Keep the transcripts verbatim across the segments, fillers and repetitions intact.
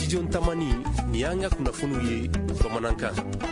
studio Tamani ni y'an ka kunnafoniw ye bamanankan.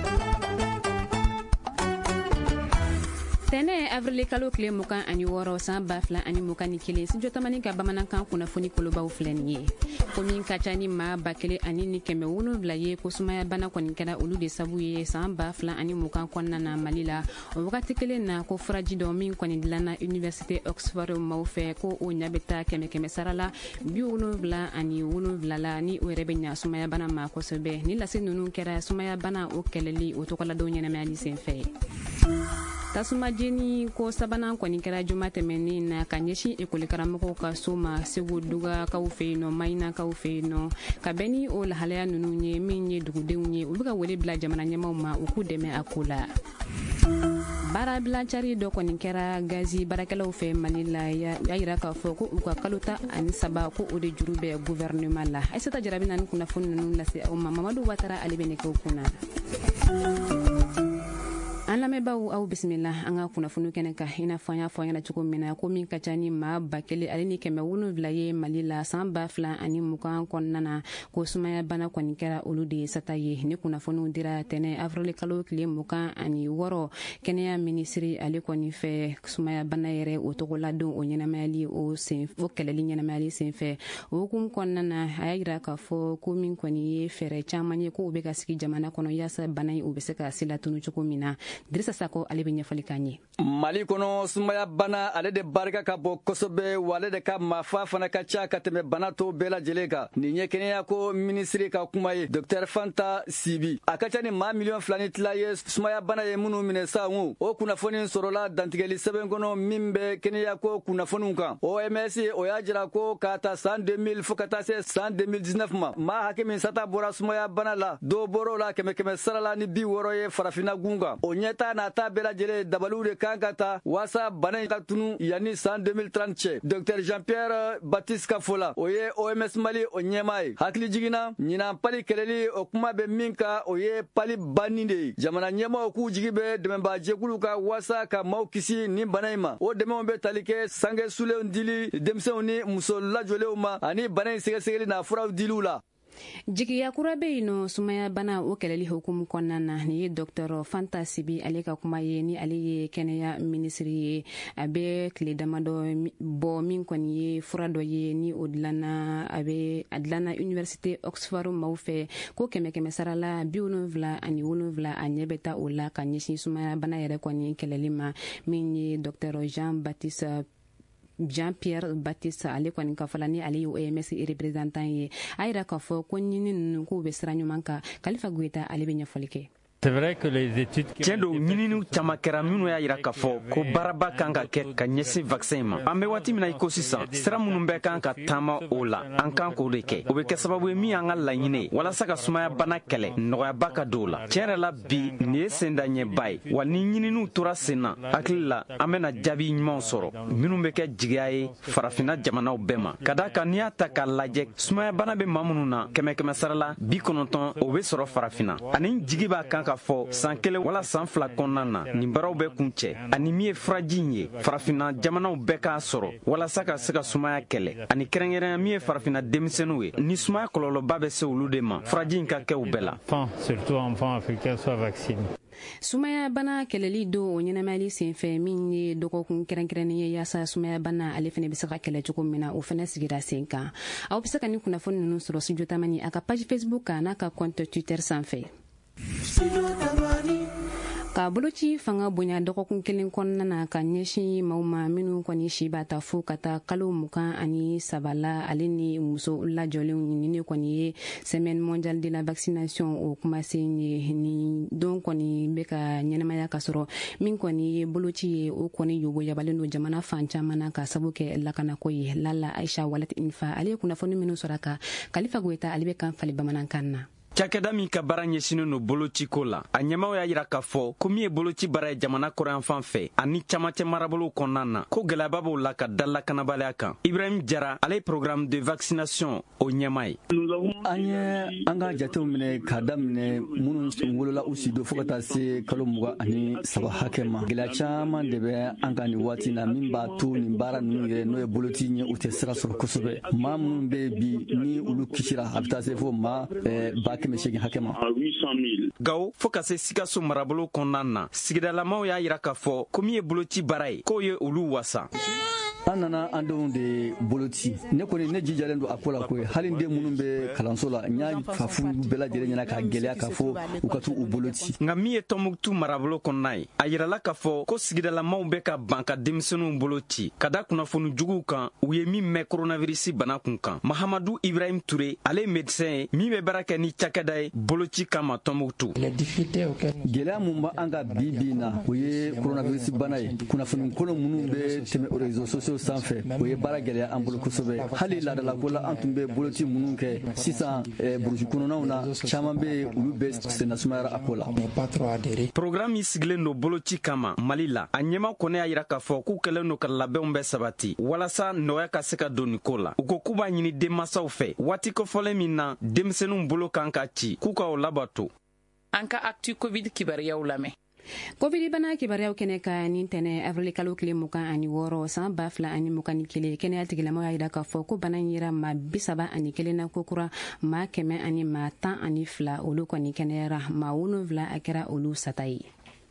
Tene avril kalo kile mukan ani woro san ba fila ani mukan ni kelen studio Tamani ka bamanankan kunnafoni kolobaw filɛ nin ye. Komin ka ca ni maa ba kelen ani ni kɛmɛ wolonwula ye ko sumaya bana kɔni kɛra olu de sabu ye san ba fila ani mukan kɔnɔna na Mali la. O wagati kelen na ko furaji dɔ min kɔni dilanna Université Oxford maaw fɛ ko o ɲa bɛ taa kɛmɛ kɛmɛ sara la bi wolonwula ani wolonwula la ni o yɛrɛ bɛ ɲa sumaya bana ma kosɛbɛ. Ni lase ninnu kɛra sumaya bana o kɛlɛli o tɔgɔladon ɲɛnamaya senfɛ. Tasuma jeni ko sabanan kɔni kɛra juma tɛmɛnin na ka ɲɛsin ekɔli karamɔgɔw ka so ma Segu Dugakaw fɛ yen nɔ Mayinakaw fɛ yen nɔ ka bɛn ni o lahalaya ninnu ye min ye dugudenw ye olu bɛ ka wele bila jamana ɲɛmaw ma u k'u dɛmɛ a ko la. Baara bilancari dɔ kɔni kɛra gazi baarakɛlaw fɛ Mali la y'a yira k'a fɔ ko u ka kalo ta ani saba ko o de juru bɛ gouvernement la. Aïssata Jarabi na ni kunnafoni ninnu lase aw ma. Mamadu Watara ale bɛ nɛgɛw kunna. An lamɛnbaaw aw bisimila an ka kunnafoni kɛnɛ kan i n'a fɔ an y'a fɔ an ɲɛna cogo min na ko min ka ca ni maa ba kelen ale ni kɛmɛ wolonwula ye Mali la san ba fila ani mugan kɔnɔna na ko sumaya bana kɔni kɛra olu de sata ye ni kunnafoniw dira tɛnɛ avril kalo tile mugan ani wɔɔrɔ kɛnɛya minisiri ale kɔni fɛ sumaya bana yɛrɛ o tɔgɔladon o ɲɛnamayali o sen o kɛlɛli ɲɛnamayali senfɛ o hukumu kɔnɔna na a y'a yira k'a fɔ ko min kɔni ye fɛɛrɛ caman ye ko u bɛ ka sigi jamana kɔnɔ yaasa bana ye u bɛ se ka se latunu cogo min na. Dirisa Sako ale bɛ ɲɛfɔli k'an ye. Mali kɔnɔ sumaya bana ale de barika ka bɔ kosɛbɛ wa ale de ka maafa fana ka ca ka tɛmɛ bana tɔw bɛɛ lajɛlen kan. Nin ye kɛnɛya ko minisiri ka kuma ye Dr Fanta Sibi. A ka ca ni maa miliyɔn fila ni tila ye sumaya bana ye minnu minɛ sa o o kunnafoni sɔrɔla dantigɛli sɛbɛn kɔnɔ min bɛ kɛnɛya ko kunnafoniw kan. O M S o y'a jira ko k'a ta san deux mille fo ka taa se san deux mille dix-neuf ma maa hakɛ min sata bɔra sumaya bana la dɔw bɔr'o la kɛmɛ kɛmɛ sara la ni bi wɔɔrɔ ye farafinna gun kan. O ɲɛta n'a ta bɛɛ lajɛlen dabaliw de kan ka ta waasa bana in ka tunu yanni san deux mille trente cɛ. Dr Jean-Pierre Baptiste ka fɔ la o ye O M S Mali o ɲɛmaa ye. Hakili jiginna ɲinan pali kɛlɛli o kuma bɛ min ka o ye pali banni de ye. Jamana ɲɛmaaw k'u jigi bɛ dɛmɛbaajɛkulu ka waasa ka maaw kisi nin bana in ma. O dɛmɛw bɛ tali kɛ sange sulenw dili denmisɛnw ni muso lajɔlenw ma ani bana in sɛgɛsɛgɛli n'a furaw diliw la. Jigiya kura bɛ yen nɔ sumaya bana o kɛlɛli hukumu kɔnɔna na nin ye Dr Fanta Sibi ale ka kuma ye ni ale ye kɛnɛya minisiri ye a bɛ tile damadɔ bɔ min kɔni ye fura dɔ ye ni o dilanna a bɛ a dilanna Université Oxford maaw fɛ ko kɛmɛ kɛmɛ sara la bi wolonwula ani wolonwula a ɲɛ bɛ taa o la ka ɲɛsin sumaya bana yɛrɛ kɔni kɛlɛli ma min ye Dr Jean Baptiste Jean-Pierre Baptiste ale kɔni ka fɔla ni ale ye O M S représentant ye a yira k'a fɔ ko ɲini ninnu k'u bɛ sira ɲuman kan Kalifa Goyita ale bɛ ɲɛfɔli kɛ. Tiɲɛ don ɲininiw caman kɛra minnu y'a yira k'a fɔ ko baaraba kan ka kɛ ka ɲɛsin vaccin ma. An bɛ waati min na i ko sisan sira minnu bɛ kan ka taama o la an kan k'o de kɛ. O bɛ kɛ sababu ye min y'an ka laɲini ye walasa ka sumaya bana kɛlɛ nɔgɔyaba ka don o la. Tiɲɛ yɛrɛ la bi nin ye senda ɲɛba ye wa ni ɲininiw tora sen na hakili la an bɛna jaabi ɲumanw sɔrɔ minnu bɛ kɛ jigiya ye farafinna jamanaw bɛɛ ma. Ka d'a kan n'i y'a ta k'a lajɛ sumaya bana bɛ maa minnu na kɛmɛ kɛmɛ sara la bi kɔnɔntɔn o bɛ sɔrɔ farafinna ani jigi b'a kan ka fɔ san kelen wala san fila kɔnɔna na nin baaraw bɛ kun cɛ ani min ye furaji in ye farafinna jamanaw bɛɛ k'a sɔrɔ walasa ka se ka sumaya kɛlɛ ani kɛrɛnkɛrɛnya min ye farafinna denmisɛnninw ye ni sumaya kɔlɔlɔba bɛ se olu de ma furaji in ka kɛ u bɛɛ la. Sumaya bana kɛlɛli don o ɲɛnamayali senfɛ min ye dɔgɔkun kɛrɛnkɛrɛnnen ye yaasa sumaya bana ale fana bɛ se ka kɛlɛ cogo min na o fana sigira sen kan. Aw bɛ se ka ni kunnafoni ninnu sɔrɔ Studio Tamani a ka page Facebook kan n'a ka compte Twitter sanfɛ. Ka boloci fanga bonya dɔgɔkun kelen kɔnɔna na ka ɲɛsin maaw ma minnu kɔni si b'a ta fo ka taa kalo mugan ani saba la ale ni muso lajɔlenw ɲinini kɔni ye semaine mondiale de la vaccination o kumasen ye ni don kɔni bɛ ka ɲɛnamaya ka sɔrɔ min kɔni ye boloci ye o kɔni yoboyabalen don jamana fan caman na ka sabu kɛ lakanako ye. Lala Aisha Walet Infa ale ye kunnafoni minnu sɔrɔ a kan Kalifa Goyita ale bɛ kan fali bamanankan na. cakɛda min ka baara ɲɛsinin no bolociko la a ɲɛmaw y'a yira k'a fɔ ko min ye boloci baara ye jamana kɔrɔyan fan fɛ ani camacɛ marabolow kɔnɔna na ko gwɛlɛyaba b'o la ka da lakanabaliya kan. Ibrahim Jara ale ye programme de vaccination o ɲɛma ye. An ye an ka jatew minɛ k'a daminɛ minnu wolola u si don fo ka taa se kalo mugan ani saba hakɛ ma. Gɛlɛya caman de bɛ an ka nin waati na min b'a to nin baara ninnu yɛrɛ n'o ye boloci ɲɛ u tɛ sira sɔrɔ kosɛbɛ. Maa minnu bɛ bi ni olu kisira a bɛ taa se fo maa ba kɛmɛ seegin hakɛ ma. Gawo fo ka se Sikaso marabolo kɔnɔna na sigidalamaw y'a yira k'a fɔ ko min ye boloci baara ye k'o ye olu wasa. An nana an denw de boloci ne kɔni ne jijalen don a ko la koyi hali den minnu bɛ kalanso la n y'a fa fu bɛɛ lajɛlen ɲɛna k'a gɛlɛya k'a fɔ u ka t'u boloci. Nka min ye Tɔnbukutu marabolo kɔnɔna ye a yirala k'a fɔ ko sigidalamaw bɛ ka ban ka denmisɛnninw boloci ka da kunnafoni juguw kan u ye min mɛn coronavirus bana kun kan. Mahamadu Ibrahim Ture ale ye médecin ye min bɛ baara kɛ ni cakɛda ye boloci kama Tɔnbukutu. Gɛlɛya mun b'an ka bi bi na o ye coronavirus bana ye kunnafoni kolon minnu bɛ tɛmɛ réseaux sociaux sanfɛ o ye baara gɛlɛya an bolo kosɛbɛ hali laadalako la an tun bɛ boloci minnu kɛ sisan burusi kɔnɔnaw na caman bɛ olu bɛ sennasumayara a ko la. Programme min sigilen don boloci kama Mali la a ɲɛma kɔni y'a yira k'a fɔ k'u kɛlen don ka labɛnw bɛɛ sabati walasa nɔgɔya ka se ka don nin ko la u ko k'u b'a ɲini denmansaw fɛ waati kɔfɔlen min na denmisɛnninw bolo kan ka ci k'u ka o labato. An ka actu covid kibariyaw lamɛn. Covid bana kibariyaw kɛnɛ ka nin tɛnɛ avril kalo tile mugan ani wɔɔrɔ san ba fila ani mugan ni kelen kɛnɛya tigilamɔgɔ y'a yira k'a fɔ ko bana in yera maa bi saba ani kelen na kokura maa kɛmɛ ani maa tan ani fila olu kɔni kɛnɛyara maa wolonwula a kɛra olu sata ye.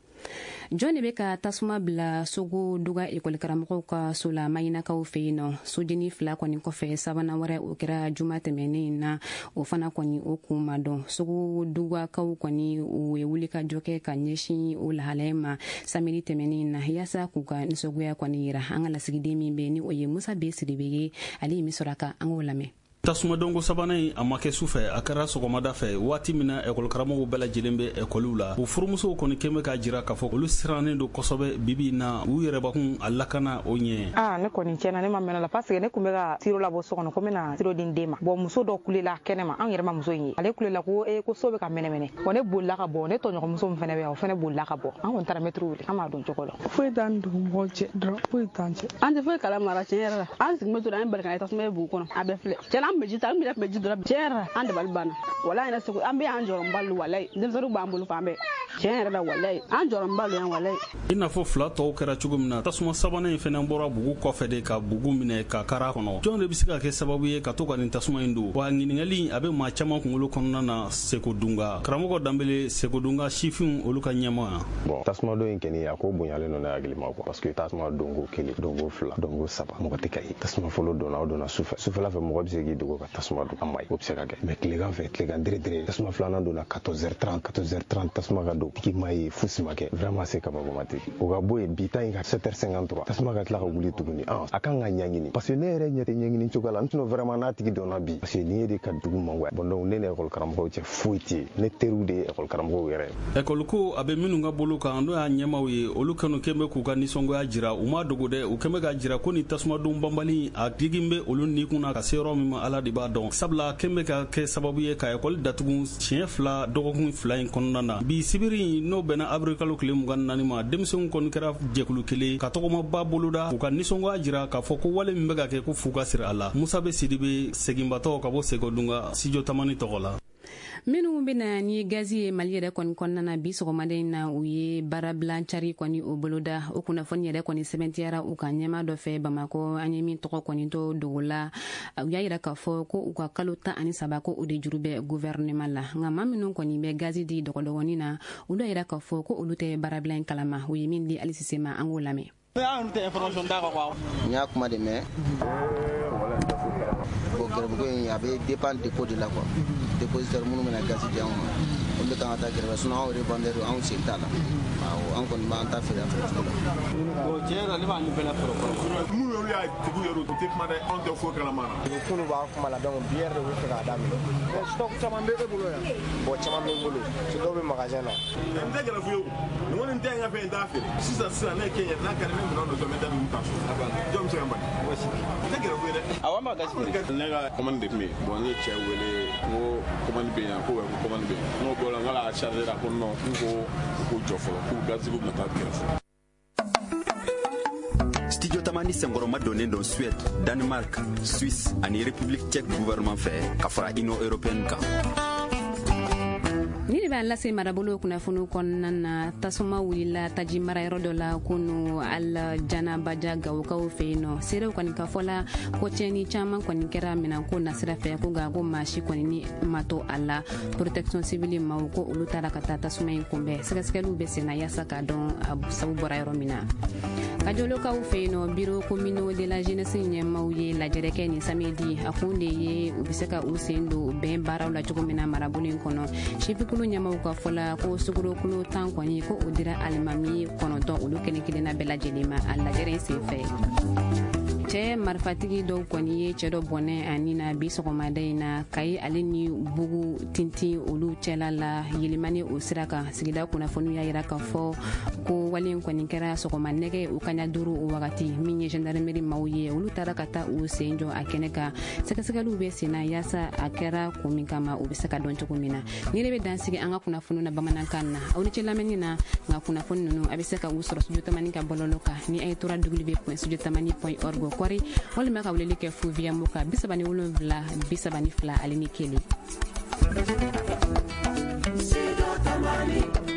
Jɔn de bɛ ka tasuma bila Sogo Duga ekɔli karamɔgɔw ka so la Mayinakaw fɛ yen nɔ sojini fila kɔni kɔfɛ sabanan wɛrɛ o kɛra juma tɛmɛnen na o fana kɔni o kun ma dɔn Sogo Dugakaw kɔni u ye wuli ka jɔ kɛ ka ɲɛsin o lahalaya ma samedi tɛmɛnen na yaasa k'u ka nisɔngoya kɔni yira an ka lasigiden min bɛ ni o ye Musa B Sidibe ye ale ye min sɔrɔ a kan an k'o lamɛn. Tasuma dongo sabanan a ma kɛ sufɛ a kɛra sɔgɔmada fɛ waati min na ekɔli karamɔgɔw bɛɛ lajɛlen bɛ ekɔliw la u furumusow kɔni kɛmɛ k'a jira k'a fɔ olu sirannen don kosɛbɛ bibi na u yɛrɛbakun a lakana o ɲɛ. Ah ne kɔni tiɲɛna ne ma mɛn la parce que ne kun bɛ ka tiro labɔ so kɔnɔ ko n bɛna tiro di n den ma bon muso dɔ kulela kɛnɛ ma an yɛrɛ ma muso in ye ale kulela ko e ko so bɛ ka mɛnɛmɛnɛ bon ne bolila ka bɔ ne tɔɲɔgɔnmuso min fɛnɛ bɛ yan o fɛnɛ bolila ka bɔ an kɔni taara mɛtiriw wele an m'a dɔn cogo la. Foyi t'an dugu mɔgɔw cɛ dɔrɔn foyi t'an cɛ an tɛ foyi kala mara tiɲɛ yɛrɛ la an sigi mɛtiri an ye bali ka tasuma ye bugu kɔnɔ a bɛɛ filɛ tiɲɛna an bɛ ji ta an bɛ ji dɔrɔn tiɲɛ yɛrɛ la an dabali banna wala an yɛrɛ segu an bɛ an jɔrɔ balo walayi denmisɛnninw b'an bolo fan bɛɛ tiɲɛ yɛrɛ la walayi an jɔrɔ balo yan walayi. I n'a fɔ fila tɔw kɛra cogo min na tasuma sabanan in fɛnɛ bɔra bugu kɔfɛ de ka bugu minɛ ka kara kɔnɔ jɔn de bɛ se ka kɛ sababu ye ka to ka nin tasuma in don wa ɲininkali a bɛ maa caman kunkolo kɔnɔna na Seko Dunga karamɔgɔ Danbele Seko Dunga sifinw olu ka ɲɛma. Bon tasuma don in kɛni a ko bonyalen don ne hakili ma quoi parce que tasuma dongo kelen dongo fila dongo saba mɔgɔ tɛ ka ye tasuma fɔlɔ donna o donna sufɛ sufɛla fɛ mɔgɔ bɛ se k'i dogo ka tasuma don an ma ye o bɛ se ka kɛ mais tilegan fɛ tilegan dere dere tasuma filanan donna quatorze heures trente quatorze heures trente tasuma ka don tigi ma ye fosi ma kɛ vraiment c'est kabako tɛ o ka bɔ yen bi ta in ka sept heures cinquante-trois tasuma ka tila ka wuli tuguni ah a kan ka ɲɛɲini parce que ne yɛrɛ ɲɛ tɛ ɲɛɲini cogo la n tɛna vraiment n'a tigi dɔnna bi parce que nin ye de ka dugu man bon donc ne ni ekɔli karamɔgɔw cɛ foyi tɛ ne teriw de ye ekɔli karamɔgɔw yɛrɛ. Ekɔli ko a bɛ minnu ka bolo kan n'o y'a ɲɛmaw ye olu kɛnɛ kɛn bɛ k'u ka nisɔngoya jira u ma dogo dɛ u kɛn bɛ ka jira ko ni tasuma don banbali a digin bɛ olu ni kunna ka se yɔrɔ min ma ala de b'a dɔn sabula kɛn bɛ ka kɛ sababu ye ka ekɔli datugu siɲɛ fila dɔgɔkun fila in kɔnɔna na bi sibiri n'o bɛnna avril kalo tile mugan naani ma denmisɛnw kɔni kɛra jɛkulu kelen ka tɔgɔmaba boloda u ka nisɔngoya jira k'a fɔ ko wale min bɛ ka kɛ ko fu ka siri a la Musa B Sidibe seginbatɔ ka bɔ Seko Dunga Sijo Tamani tɔgɔ la. Minnu bɛna ni gazi ye Mali yɛrɛ kɔni kɔnɔna na bi sɔgɔmada in na u ye baarabilancari kɔni o boloda o kunnafoni yɛrɛ kɔni sɛbɛntiyara u ka ɲɛma dɔ fɛ Bamakɔ an ye min tɔgɔ kɔni to dogo la u y'a yira k'a fɔ ko u ka kalo tan ani saba ko o de juru bɛ gouvernement la nka maa minnu kɔni bɛ gazi di dɔgɔdɔgɔnin na olu y'a yira k'a fɔ ko olu tɛ baarabila in kalama u ye min di Ali Sise ma an k'o lamɛn. N y'a kuma de mɛn bon gɛrɛbugu in a bɛ dépend dépôt de la quoi dépositaire minnu bɛna gasi di anw ma olu de kan ka taa gɛrɛbɛ sinon anw revendeur anw sen t'a la awɔ an kɔni b'an ta feere a feere cogo la bon tiɲɛ ne b'a ni bɛɛ la fɔlɔ fɔlɔ mun yɛrɛ y'a tigi yɛrɛ o tɛ kuma dɛ anw tɛ foyi kalama na kunu b'a kuma la donc bi yɛrɛ de bɛ fɛ k'a daminɛ stock caman bɛ e bolo yan bon caman bɛ n bolo so dɔw bɛ magasin na n tɛ gɛlɛ f'i ye o ŋɔni n tɛ n ka fɛn n t'a feere sisan sisan ne ye kɛ n yɛrɛ n'a kɛra ne minɛn dɔ sɔrɔ n bɛ taa ninnu ta so jɔn bɛ se ka bali n tɛ gɛlɛ f'i ye dɛ awɔ n b'a gasi ne ka commande de tun bɛ yen bon n ye cɛ wele n ko commande bɛ yan ko ko commande bɛ yen n'o bɔra n k'ala charger la ko non n ko ko jɔ fɔlɔ k'u gazi bɛ taa kɛrɛfɛ. Studio Tamani Sengoro ma donnen don Suède, Danemark, Suisse ani République tchèque gouvernement fɛ ka fara Union européenne kan. ni de b'a lase marabolo kunnafoni kɔnɔna na tasuma wulila taji marayɔrɔ dɔ la kunu al janabaja gawukaw fɛ yen nɔ seerew kɔni ka fɔla ko tiɲɛni caman kɔni kɛra minɛnko nasira fɛ ko nka ko maa si kɔni ni ma to a la protection civile maaw ko olu taara ka taa tasuma in kunbɛn sɛgɛsɛgɛliw bɛ senna yaasa k'a dɔn a sabu bɔra yɔrɔ min na kajolokaw fɛ yen nɔ biro communaux de la jeunesse ɲɛmaw ye lajɛrɛ kɛ nin samedi a kun de ye u bɛ se ka u sen don bɛn baaraw la cogo min na marabolo in kɔnɔ sifikulu ɲɛmaw ka fɔla ko sugurokulu tan kɔni ko o dira alimami kɔnɔntɔn olu kelen kelenna bɛɛ lajɛlen ma a lajɛrɛ in senfɛ cɛ marifatigi dɔw kɔni ye cɛ dɔ bɔnɛ ani na bi sɔgɔmada in na kayi ale ni bugu tintin olu cɛla la yelimani o sira kan sigida kunnafoniw y'a yira k'a fɔ ko wale kɔni kɛra sɔgɔma nɛgɛ u kaɲa duuru o wagati min ye gendarmerie maaw ye olu taara ka taa u sen jɔ a kɛnɛ kan sɛgɛsɛgɛliw bɛ senna yaasa a kɛra kun min kama u bɛ se ka dɔn cogo min na ni de bɛ dansigi an ka kunnafoniw na bamanankan na aw ni ce lamɛnni na nka kunnafoni ninnu a bɛ se ka u sɔrɔ studio tamani ka bɔlɔlɔ kan ni a ye tora w point studio tamani point org kɔri walima ka weleli kɛ fu via muka bi saba ni wolonwula bi saba ni fila ale ni kelen. Studio Tamani.